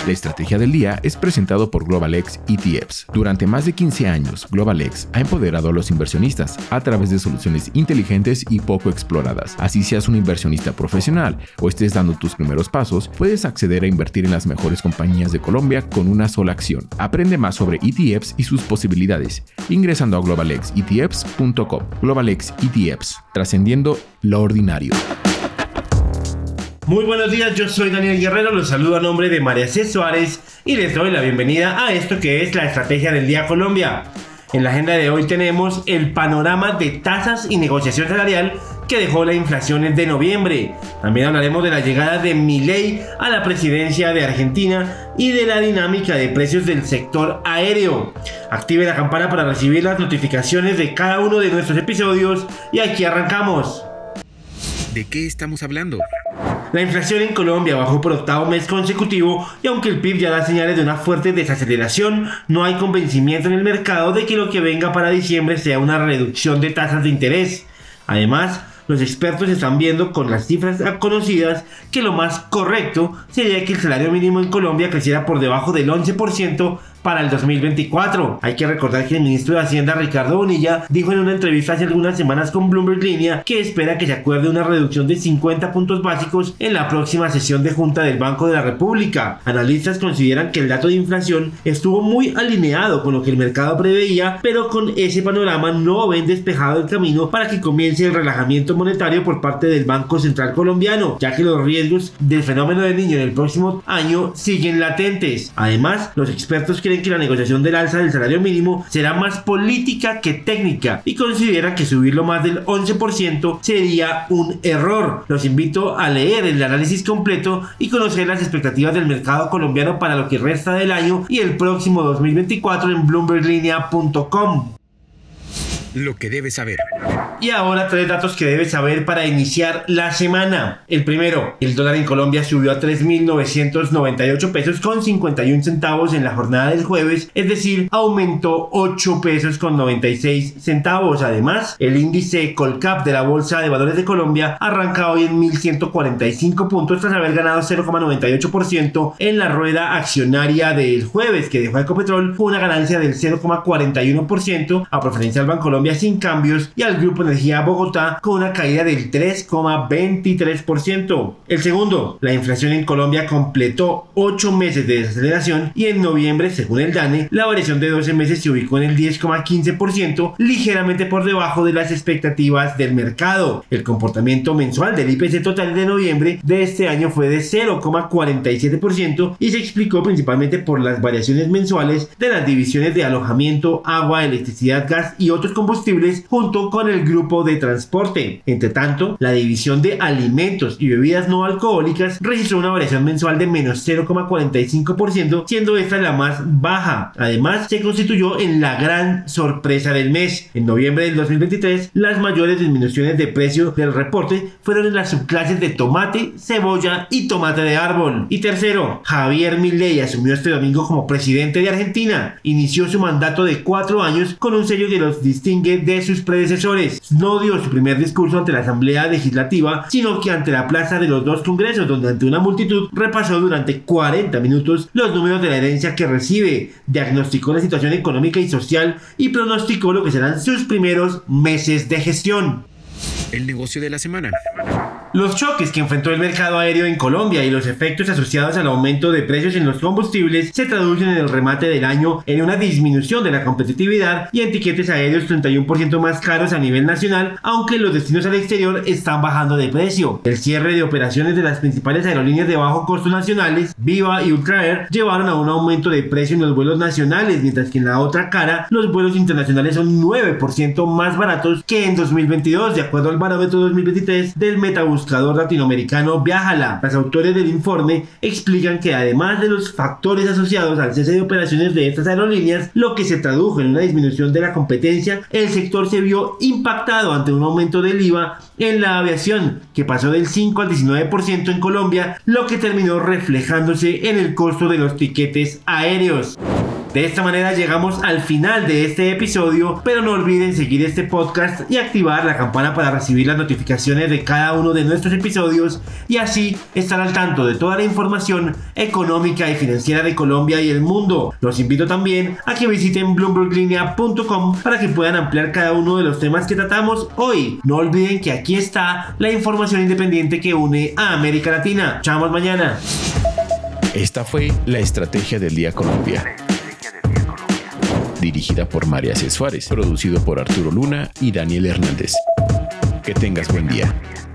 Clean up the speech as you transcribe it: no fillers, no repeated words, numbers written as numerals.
La estrategia del día es presentado por GlobalX ETFs. Durante más de 15 años, GlobalX ha empoderado a los inversionistas a través de soluciones inteligentes y poco exploradas. Así seas un inversionista profesional o estés dando tus primeros pasos, puedes acceder a invertir en las mejores compañías de Colombia con una sola acción. Aprende más sobre ETFs y sus posibilidades ingresando a globalxetfs.com. GlobalX ETFs, trascendiendo lo ordinario. Muy buenos días, yo soy Daniel Guerrero, los saludo a nombre de María C. Suárez y les doy la bienvenida a esto que es la Estrategia del Día Colombia. En la agenda de hoy tenemos el panorama de tasas y negociación salarial que dejó la inflación de noviembre. También hablaremos de la llegada de Milei a la presidencia de Argentina y de la dinámica de precios del sector aéreo. Active la campana para recibir las notificaciones de cada uno de nuestros episodios y aquí arrancamos. ¿De qué estamos hablando? La inflación en Colombia bajó por octavo mes consecutivo y aunque el PIB ya da señales de una fuerte desaceleración, no hay convencimiento en el mercado de que lo que venga para diciembre sea una reducción de tasas de interés. Además, los expertos están viendo con las cifras conocidas que lo más correcto sería que el salario mínimo en Colombia creciera por debajo del 11% para el 2024. Hay que recordar que el ministro de Hacienda, Ricardo Bonilla, dijo en una entrevista hace algunas semanas con Bloomberg Línea que espera que se acuerde una reducción de 50 puntos básicos en la próxima sesión de Junta del Banco de la República. Analistas consideran que el dato de inflación estuvo muy alineado con lo que el mercado preveía, pero con ese panorama no ven despejado el camino para que comience el relajamiento monetario por parte del Banco Central colombiano, ya que los riesgos del fenómeno del Niño en el próximo año siguen latentes. Además, los expertos creen que la negociación del alza del salario mínimo será más política que técnica y considera que subirlo más del 11% sería un error. Los invito a leer el análisis completo y conocer las expectativas del mercado colombiano para lo que resta del año y el próximo 2024 en bloomberglinea.com. Lo que debes saber. Y ahora 3 datos que debes saber para iniciar la semana. El primero, el dólar en Colombia subió a 3.998 pesos con 51 centavos en la jornada del jueves, es decir, aumentó 8 pesos con 96 centavos. Además, el índice Colcap de la Bolsa de Valores de Colombia arranca hoy en 1.145 puntos tras haber ganado 0,98% en la rueda accionaria del jueves, que dejó a Ecopetrol con una ganancia del 0,41% a preferencia del Bancolombia sin cambios y al Grupo Energía Bogotá con una caída del 3,23%. El segundo, la inflación en Colombia completó 8 meses de desaceleración y en noviembre, según el DANE, la variación de 12 meses se ubicó en el 10,15%, ligeramente por debajo de las expectativas del mercado. El comportamiento mensual del IPC total de noviembre de este año fue de 0,47% y se explicó principalmente por las variaciones mensuales de las divisiones de alojamiento, agua, electricidad, gas y otros combustibles junto con el grupo de transporte. Entre tanto, la división de alimentos y bebidas no alcohólicas registró una variación mensual de menos 0,45%, siendo esta la más baja. Además, se constituyó en la gran sorpresa del mes. En noviembre del 2023, las mayores disminuciones de precio del reporte fueron en las subclases de tomate, cebolla y tomate de árbol. Y tercero, Javier Milei asumió este domingo como presidente de Argentina. Inició su mandato de 4 años con un sello que los distingue de sus predecesores. No dio su primer discurso ante la Asamblea Legislativa, sino que ante la plaza de los dos congresos, donde ante una multitud repasó durante 40 minutos los números de la herencia que recibe, diagnosticó la situación económica y social y pronosticó lo que serán sus primeros meses de gestión. El negocio de la semana. Los choques que enfrentó el mercado aéreo en Colombia y los efectos asociados al aumento de precios en los combustibles se traducen en el remate del año en una disminución de la competitividad y en tiquetes aéreos 31% más caros a nivel nacional, aunque los destinos al exterior están bajando de precio. El cierre de operaciones de las principales aerolíneas de bajo costo nacionales, Viva y Ultraer, llevaron a un aumento de precio en los vuelos nacionales, mientras que en la otra cara, los vuelos internacionales son 9% más baratos que en 2022, de acuerdo al barómetro 2023 del Metabuscador latinoamericano Viajala. Los autores del informe explican que además de los factores asociados al cese de operaciones de estas aerolíneas, lo que se tradujo en una disminución de la competencia, el sector se vio impactado ante un aumento del IVA en la aviación, que pasó del 5 al 19% en Colombia, lo que terminó reflejándose en el costo de los tiquetes aéreos. De esta manera llegamos al final de este episodio, pero no olviden seguir este podcast y activar la campana para recibir las notificaciones de cada uno de nuestros episodios y así estar al tanto de toda la información económica y financiera de Colombia y el mundo. Los invito también a que visiten bloomberglinea.com para que puedan ampliar cada uno de los temas que tratamos hoy. No olviden que aquí está la información independiente que une a América Latina. Chao, mañana. Esta fue la Estrategia del Día Colombia. Dirigida por María C. Suárez, producido por Arturo Luna y Daniel Hernández. Que tengas buen día.